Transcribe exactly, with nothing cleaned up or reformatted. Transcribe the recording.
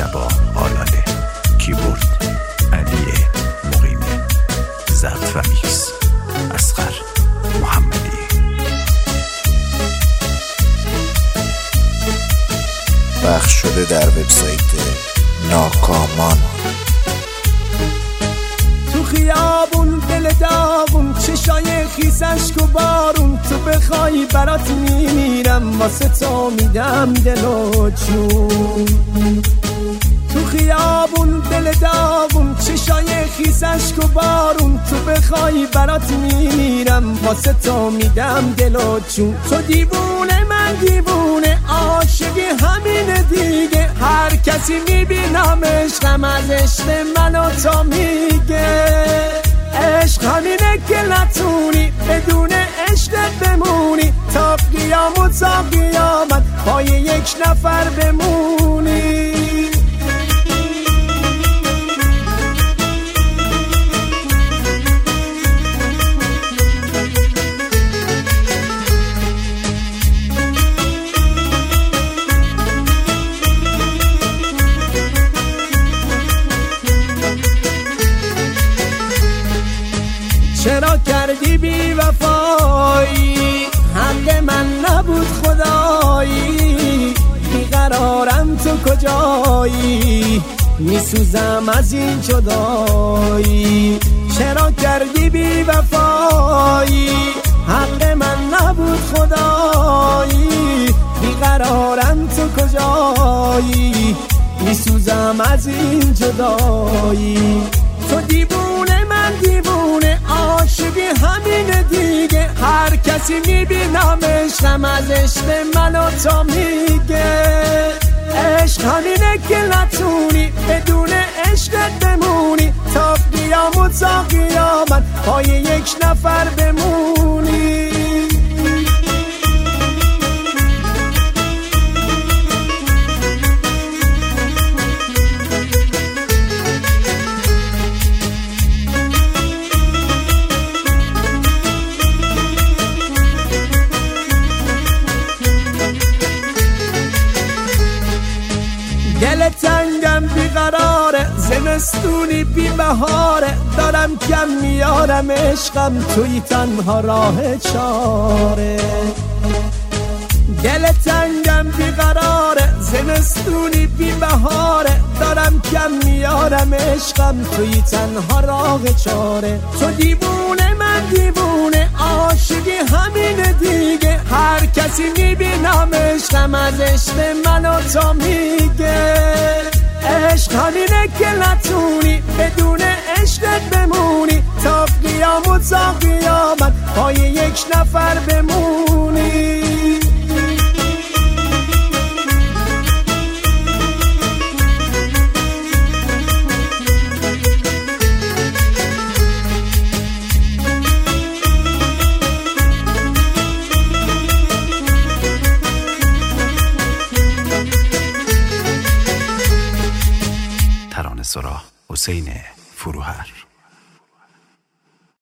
مجتبی آلاله، کیبورد علی مقیمی، ضبط و میکس اصغر محمدی. پخش شده در وبسایت ناکامان. تو خیابون دل داغون، چشای خیس اشک و بارون، تو بخوای برات میمیرم، واسه تو میدم دل و جون. تو خیابون دل داغون، چشای خیس اشک و بارون، تو بخوای برات میمیرم، واسه تو میدم دل و جون. تو دیوونه من دیوونه، عاشقی همین دیگه، هر کسی میبینمش غم از عشق من و تو میگه. عشق همینه که نتونی بدون عشقت بمونی، تا قیام و تا قیامت پای یک نفر بمونی. چرا کردی بی وفایی، حق من نبود خدایی، بیقرارم تو کجایی، میسوزم از این جدایی. چرا کردی بی وفایی، حق من نبود خدایی، بیقرارم تو کجایی، میسوزم از این جدایی. تو دیوونه من دیوونه، عاشقی همین دیگه، هر کسی میبینمش غم از عشق من و تو میگه. عشق همینه که نتونی بدون عشقت بمونی، تا قیام و تا قیامت پای یک نفر بمونی. دل تنگم بیقراره، زمستونی بی بهاره، دارم کم میارم عشقم، توی تنها راه چاره. دل تنگم بیقراره، زمستونی بی بهاره، دارم کم میارم عشقم، توی تنها راه چاره. تو دیوونه من دیوونه، عاشقی همین دیگه، هر کسی میبینمش غم از عشق من و تو میگه. عشق همینه که نتونی بدون عشقت بمونی، تا قیام و تا قیامت پای یک نفر بمونی. ترانه‌سرا حسین فروهر.